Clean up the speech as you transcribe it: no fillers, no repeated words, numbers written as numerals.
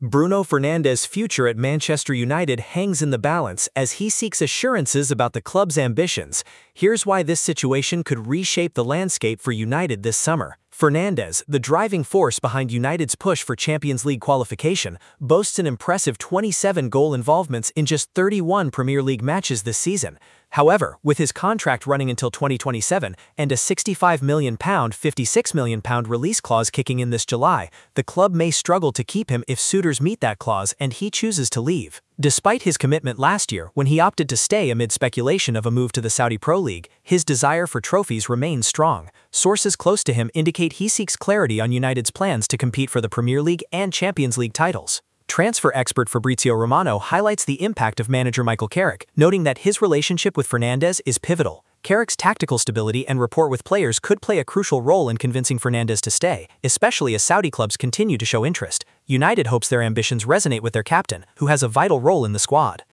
Bruno Fernandes' future at Manchester United hangs in the balance as he seeks assurances about the club's ambitions. Here's why this situation could reshape the landscape for United this summer. Fernandes, the driving force behind United's push for Champions League qualification, boasts an impressive 27 goal involvements in just 31 Premier League matches this season. However, with his contract running until 2027 and a £65 million, £56 million release clause kicking in this July, the club may struggle to keep him if suitors meet that clause and he chooses to leave. Despite his commitment last year when he opted to stay amid speculation of a move to the Saudi Pro League, his desire for trophies remains strong. Sources close to him indicate he seeks clarity on United's plans to compete for the Premier League and Champions League titles. Transfer expert Fabrizio Romano highlights the impact of manager Michael Carrick, noting that his relationship with Fernandes is pivotal. Carrick's tactical stability and rapport with players could play a crucial role in convincing Fernandes to stay, especially as Saudi clubs continue to show interest. United hopes their ambitions resonate with their captain, who has a vital role in the squad.